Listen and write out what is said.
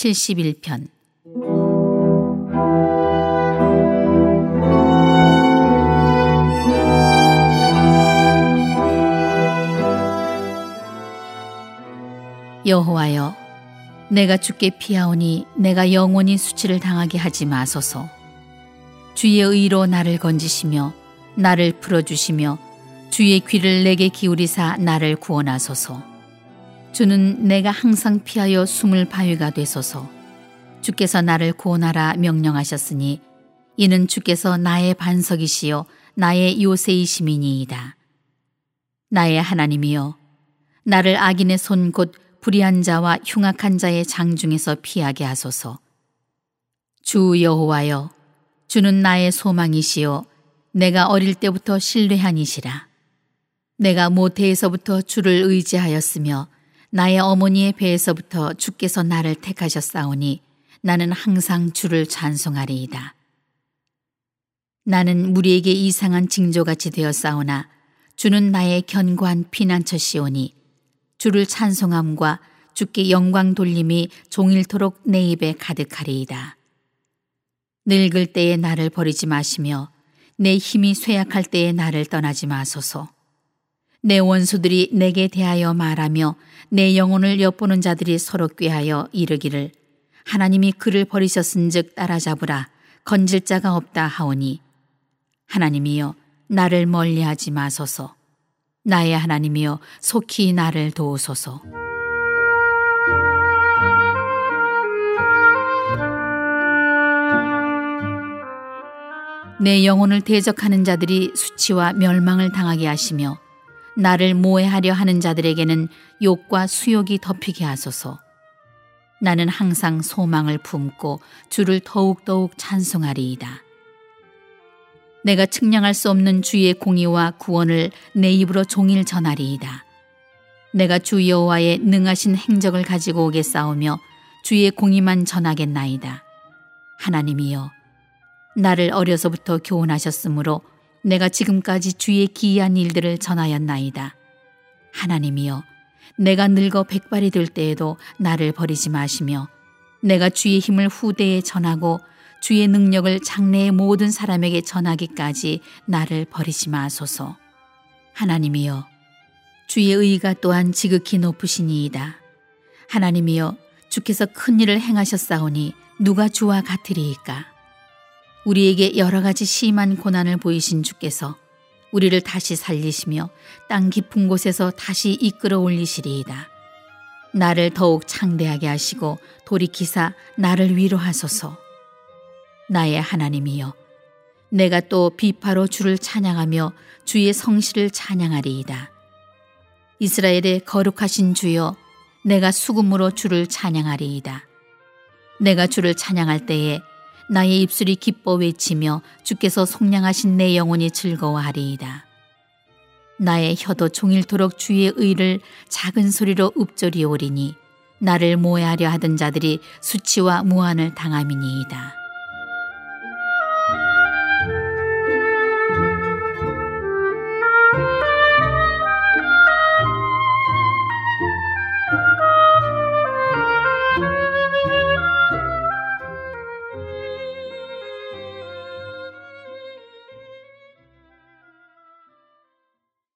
71편. 여호와여, 내가 주께 피하오니 내가 영원히 수치를 당하게 하지 마소서. 주의 의로 나를 건지시며 나를 풀어주시며 주의 귀를 내게 기울이사 나를 구원하소서. 주는 내가 항상 피하여 숨을 바위가 되소서. 주께서 나를 구원하라 명령하셨으니 이는 주께서 나의 반석이시요 나의 요새이심이니이다. 나의 하나님이여, 나를 악인의 손 곧 불의한 자와 흉악한 자의 장중에서 피하게 하소서. 주 여호와여, 주는 나의 소망이시요 내가 어릴 때부터 신뢰한 이시라. 내가 모태에서부터 주를 의지하였으며 나의 어머니의 배에서부터 주께서 나를 택하셨사오니 나는 항상 주를 찬송하리이다. 나는 무리에게 이상한 징조같이 되었사오나 주는 나의 견고한 피난처시오니 주를 찬송함과 주께 영광 돌림이 종일토록 내 입에 가득하리이다. 늙을 때에 나를 버리지 마시며 내 힘이 쇠약할 때에 나를 떠나지 마소서. 내 원수들이 내게 대하여 말하며 내 영혼을 엿보는 자들이 서로 꾀하여 이르기를 하나님이 그를 버리셨은즉 따라잡으라 건질 자가 없다 하오니 하나님이여, 나를 멀리하지 마소서. 나의 하나님이여, 속히 나를 도우소서. 내 영혼을 대적하는 자들이 수치와 멸망을 당하게 하시며 나를 모해하려 하는 자들에게는 욕과 수욕이 덮이게 하소서. 나는 항상 소망을 품고 주를 더욱더욱 찬송하리이다. 내가 측량할 수 없는 주의 공의와 구원을 내 입으로 종일 전하리이다. 내가 주 여호와의 능하신 행적을 가지고 오겠사오며 주의 공의만 전하겠나이다. 하나님이여, 나를 어려서부터 교훈하셨으므로 내가 지금까지 주의 기이한 일들을 전하였나이다. 하나님이여, 내가 늙어 백발이 될 때에도 나를 버리지 마시며 내가 주의 힘을 후대에 전하고 주의 능력을 장래의 모든 사람에게 전하기까지 나를 버리지 마소서. 하나님이여, 주의 의가 또한 지극히 높으시니이다. 하나님이여, 주께서 큰 일을 행하셨사오니 누가 주와 같으리이까? 우리에게 여러 가지 심한 고난을 보이신 주께서 우리를 다시 살리시며 땅 깊은 곳에서 다시 이끌어 올리시리이다. 나를 더욱 창대하게 하시고 돌이키사 나를 위로하소서. 나의 하나님이여, 내가 또 비파로 주를 찬양하며 주의 성실을 찬양하리이다. 이스라엘의 거룩하신 주여, 내가 수금으로 주를 찬양하리이다. 내가 주를 찬양할 때에 나의 입술이 기뻐 외치며 주께서 속량하신 내 영혼이 즐거워하리이다. 나의 혀도 종일토록 주의 의를 작은 소리로 읊조리오리니 나를 모해하려 하던 자들이 수치와 무한을 당함이니이다.